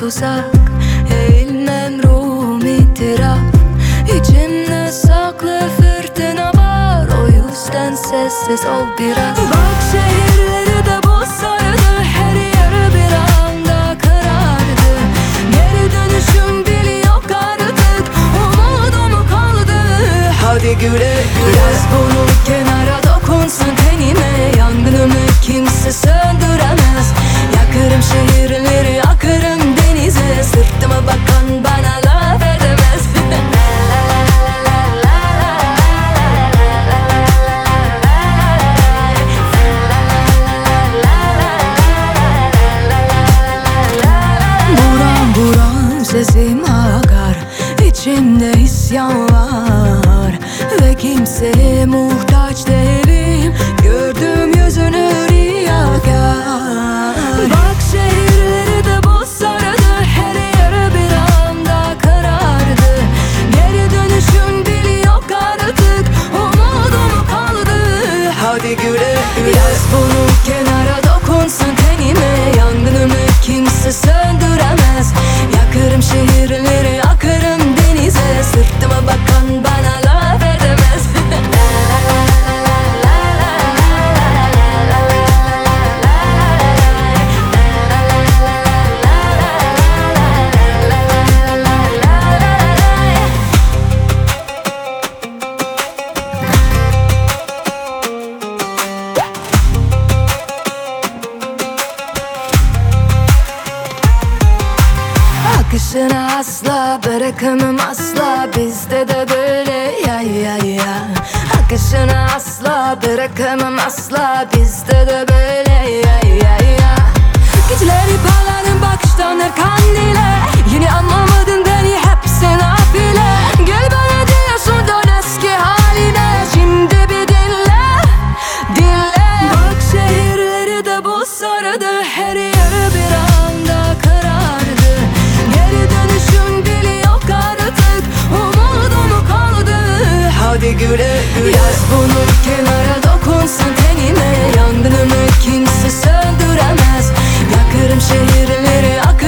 uzak, eğilmem ruhum itiraf. İçimde saklı fırtına var, o yüzden sessiz ol biraz. Bak şehirleri de buz sardı, her yer bir anda karardı. Geri dönüşüm bile yok artık, umudum kaldı. Hadi güle güle. Yaz bunu kenara, dokunsun tenime. Yangınımı kimse söndüremez. Yakarım şehirleri, akarım denize. Sırtıma bakan bana laf edemez. Buram buram sesim akar, İçimde isyan var ve kimseye muhtaç değilim. Gördüğüm yüzünü rüyakar. Bak şehirleri de buz sardı, her yer bir anda karardı. Geri dönüşüm bile yok artık, umudum kaldı. Hadi güle güle. Yaz bunu kenara, dokunsun tenime. Yangınımı kimse söndüremez. Yakarım şehirleri, akarım denize. Sırtıma bakan bana laf edemez. Akışını asla bırakamam, asla bizde de böyle ya ya ya. Akışını asla bırakamam, asla bizde de böyle ya ya ya. Geceleri parlarım bakıştandır kandile. Yine anlamadın beni, hepsi nafile. Gel bana diyorsun, dön eski haline. Şimdi bir dinle, dinle. Bak şehirleri de buz sardı, her yer bir anda karardı. Geri dönüşüm bile yok artık, umudum kaldı. Hadi güle güle. Yaz bunu kenara, dokunsun tenime. Yangınımı kimse söndüremez. Yakarım şehirleri, akarım